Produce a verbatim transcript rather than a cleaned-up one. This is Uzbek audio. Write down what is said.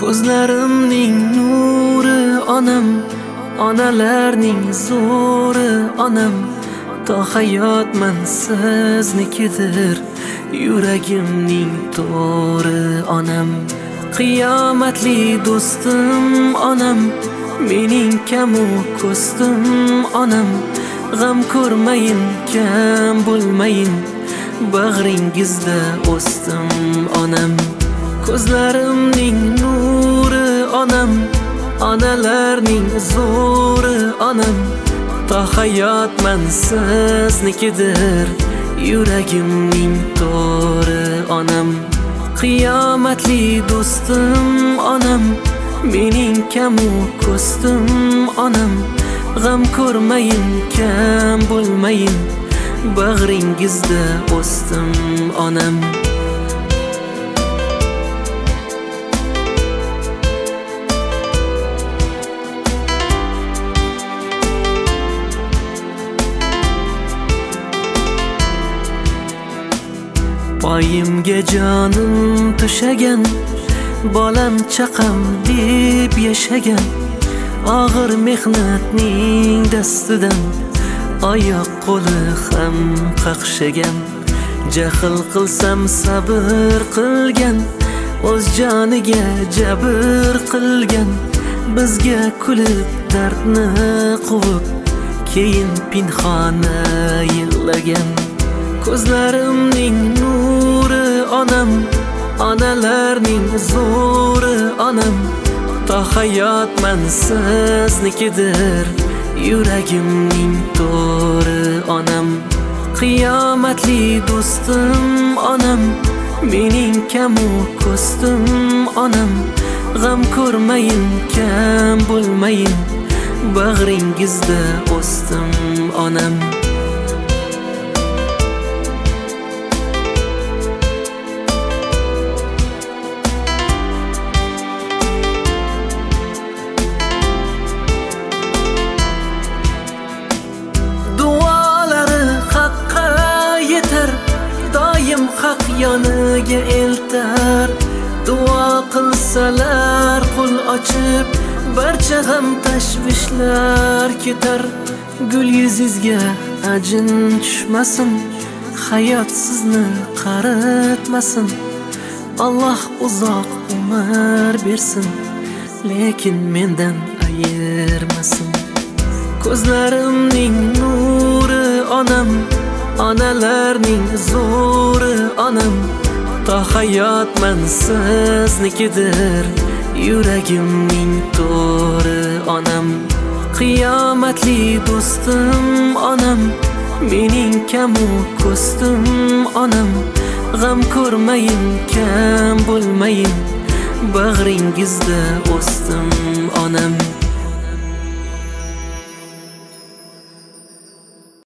Ko'zlarimning nuri onam, onalarning zo'ri onam. To hayotman siznikidir, yuragimning to'ri onam. Qiyomatli do'stim onam, mening kamu ko'stim onam. G'am ko'rmayin, kam bo'lmayin, bag'ringizda o'stim onam. Ko'zlarimning nuri onam, onalarning zo'ri onam. To hayotman siznikidir, yuragimning to'ri onam. Qiyomatli do'stim onam, mening kamu ko'stim onam. G'am ko'rmayin, kam bo'lmayin, bag'ringizda o'stim onam. Oyimga jonim to'shagan, bolam chaqam deb yashagan. Og'ir mehnatning dastidan oyoq qo'li ham qaqshagan. Jahl qilsam sabr qilgan, o'z joniga jabr qilgan. Bizga kulib dardni quvib, keyin pinhona yig'lagan. Ko'zlarimning nuri onam, onalarning zo'ri onam. To hayotman siznikidir, yuragimning to'ri onam. Qiyomatli do'stim onam, mening kamu ko'stim onam. G'am ko'rmayin, kam bo'lmayin, bag'ringizda o'stim onam. Doim haq yoniga eltar, duo qilsalar qo'l ochib, barcha g'am tashvishlar ketar. Gul yuzingizga ajin tushmasin, hayot sizni qaritmasin. Alloh uzoq umr bersin, lekin mendan ayirmasin. Ko'zlarimning nuri onam, onalarning zo'ri onam. To hayotman siznikidir, yuragimning to'ri onam. Qiyomatli do'stim onam, mening kamu ko'stim onam. G'am ko'rmayin, kam bo'lmayin, bag'ringizda o'stim onam.